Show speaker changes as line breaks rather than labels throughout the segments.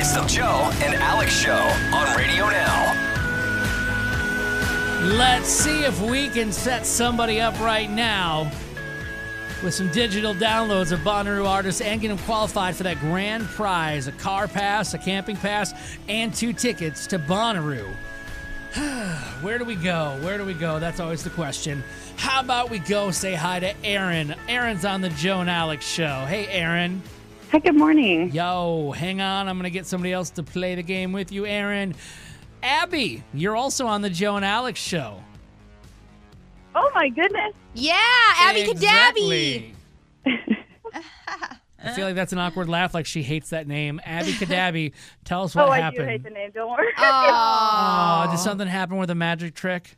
Best of Joe and Alex Show on Radio Now.
Let's see if we can set somebody up right now with some digital downloads of Bonnaroo artists and get them qualified for that grand prize, a car pass, a camping pass, and 2 tickets to Bonnaroo. Where do we go? Where do we go? That's always the question. How about we go say hi to Aaron? Aaron's on the Joe and Alex Show. Hey, Aaron.
Hi, good morning.
Yo, hang on. I'm going to get somebody else to play the game with you, Aaron. Abby, you're also on the Joe and Alex Show.
Oh, my goodness.
Yeah, Abby
Exactly.
Kadabi.
I feel like that's an awkward laugh, like she hates that name. Abby Kadabi, tell us what happened.
I do hate the name. Don't worry.
Oh, did something happen with a magic trick?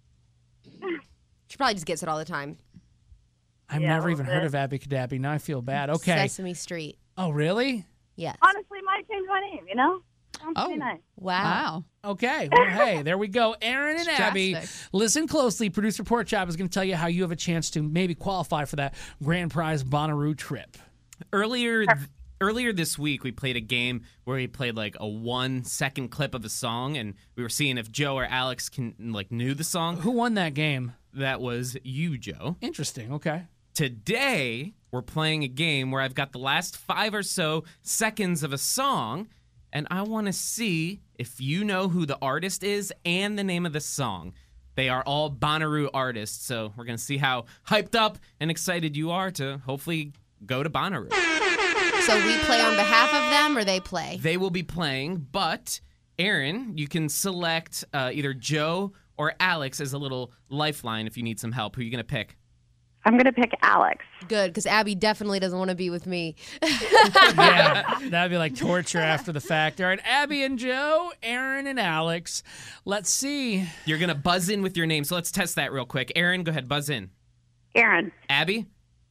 She probably just gets it all the time.
I've
Yeah,
never
a
even
little
heard of Abby Kadabi. Now I feel bad. Okay.
Sesame Street.
Oh, really?
Yes.
Honestly, might change my name, you know? Sounds pretty nice.
Wow.
Okay. Well, hey, there we go. Aaron and Abby,
Drastic.
listen closely. Producer Pork Chop is going to tell you how you have a chance to maybe qualify for that grand prize Bonnaroo trip.
Earlier this week, we played a game where we played like a 1-second clip of a song, and we were seeing if Joe or Alex knew the song.
Who won that game?
That was you, Joe.
Interesting. Okay.
Today, we're playing a game where I've got the last 5 or so seconds of a song, and I want to see if you know who the artist is and the name of the song. They are all Bonnaroo artists, so we're going to see how hyped up and excited you are to hopefully go to Bonnaroo.
So we play on behalf of them or they play?
They will be playing, but Aaron, you can select either Joe or Alex as a little lifeline if you need some help. Who are you going to pick?
I'm going to pick Alex.
Good, because Abby definitely doesn't want to be with me.
Yeah, that'd be like torture after the fact. All right, Abby and Joe, Aaron and Alex. Let's see.
You're going to buzz in with your name, so let's test that real quick. Aaron, go ahead, buzz in.
Aaron.
Abby?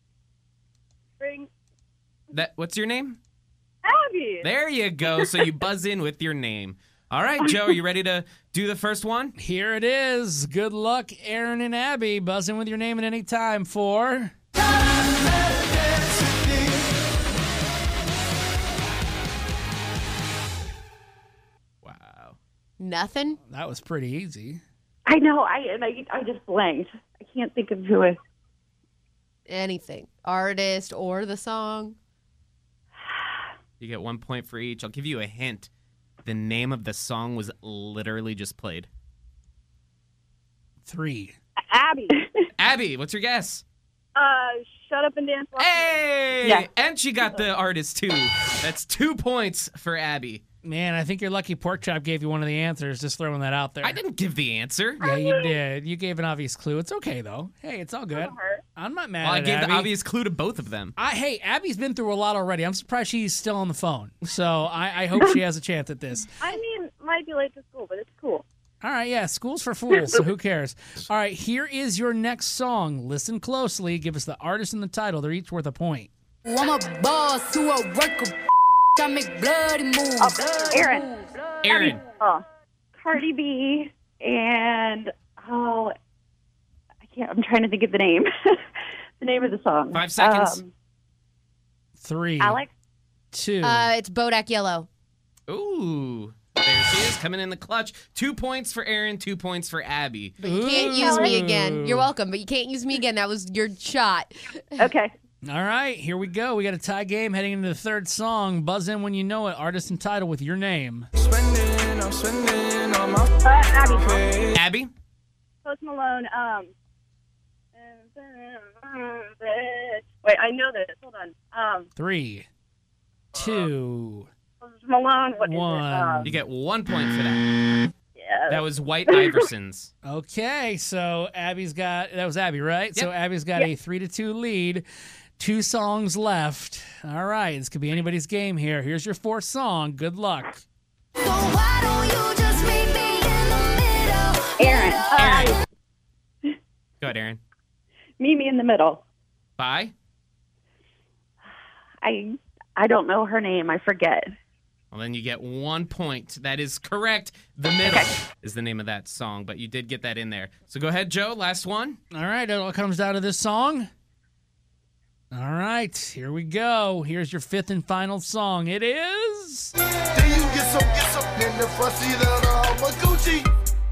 Spring.
What's your name?
Abby.
There you go. So you buzz in with your name. All right, Joe, are you ready to do the first one?
Here it is. Good luck, Aaron and Abby. Buzz in with your name at any time for...
Wow.
Nothing?
That was pretty easy.
I know. I just blanked. I can't think of who it.
Anything. Artist or the song?
You get 1 point for each. I'll give you a hint. The name of the song was literally just played.
3.
Abby.
Abby, what's your guess?
Shut Up and Dance.
Hey!
Yeah.
And she got the artist, too. That's 2 points for Abby.
Man, I think your lucky Pork Chop gave you one of the answers. Just throwing that out there.
I didn't give the answer.
Yeah, you did. You gave an obvious clue. It's okay, though. Hey, it's all good. I'm not mad
Well, I
at
gave
Abby.
the obvious clue to both of them.
Hey, Abby's been through a lot already. I'm surprised she's still on the phone. So I hope she has a chance at this.
I mean, might be late to school, but it's cool.
All right, yeah, school's for fools, so who cares? All right, here is your next song. Listen closely. Give us the artist and the title. They're each worth a point.
I'm a boss who a worker. I make bloody moves.
Aaron.
Aaron.
Cardi B and I can't. I'm trying to think of the name. The name of the song.
5 seconds.
3.
Alex.
2.
It's Bodak Yellow.
Ooh. There she is, coming in the clutch. 2 points for Aaron, 2 points for Abby.
But you can't use me again. You're welcome, but you can't use me again. That was your shot.
Okay.
All right, here we go. We got a tie game heading into the third song. Buzz in when you know it. Artist and title with your name.
I'm spending on my
Abby.
Abby?
Post Malone. Wait, I know this. Hold on.
3, 2,
Post Malone. What is
1.
You get 1 point for that.
Yeah.
That was White Iverson's.
Okay, so Abby's got, that was Abby, right?
Yep.
So Abby's got a 3-2 lead. 2 songs left. All right, this could be anybody's game here. Here's your fourth song. Good luck.
So why don't you just meet me in the middle?
Aaron.
Go ahead, Aaron.
Meet me in the middle.
Bye.
I don't know her name. I forget.
Well, then you get 1 point. That is correct. The Middle is the name of that song, but you did get that in there. So go ahead, Joe. Last one.
All right, it all comes down to this song. All right, here we go. Here's your fifth and final song. It is...
Then you get some in the front seat of the Gucci.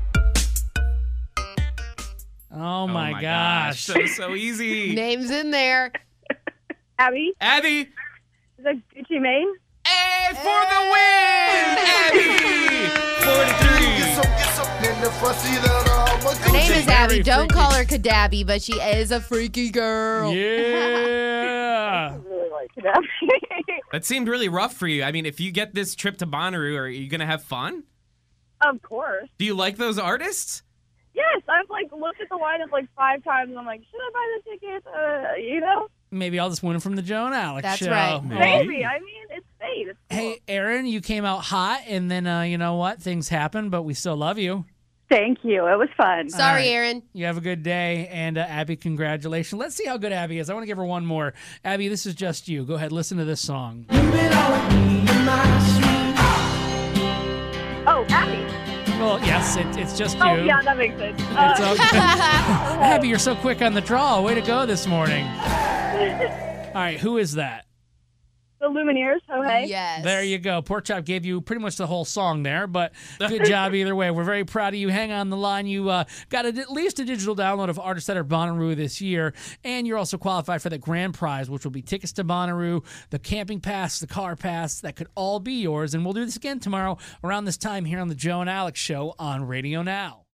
Oh, my gosh.
So easy.
Name's in there.
Abby?
Abby.
Is that Gucci Mane?
Hey, for the win! Abby! 43.
Get some in the front seat of the
Her name is Abby.
Very
Don't
freaky.
call her Kadabi, but she is a freaky girl.
Yeah.
I really like it.
That seemed really rough for you. I mean, if you get this trip to Bonnaroo, are you going to have fun?
Of course.
Do you like those artists?
Yes, I've looked at the lineup 5 times and I'm like, should I buy the ticket?
Maybe I'll just win from the Joe and Alex
That's
show.
right.
Maybe. I mean, it's fate. It's cool.
Hey, Aaron, you came out hot, and then, you know what? Things happen, but we still love you.
Thank you. It was fun.
Sorry,
All right.
Aaron.
You have a good day. And Abby, congratulations. Let's see how good Abby is. I want to give her one more. Abby, this is just you. Go ahead, listen to this song.
Oh, Abby.
Well, yes, it's just you.
Oh, yeah, that makes sense.
It's okay. Abby, you're so quick on the draw. Way to go this morning. All right, who is that?
The Lumineers. Oh, hey.
Yes.
There you go. Pork Chop gave you pretty much the whole song there, but good job either way. We're very proud of you. Hang on the line. You got at least a digital download of Artists That Are Bonnaroo this year, and you're also qualified for the grand prize, which will be tickets to Bonnaroo, the camping pass, the car pass. That could all be yours, and we'll do this again tomorrow around this time here on the Joe and Alex Show on Radio Now.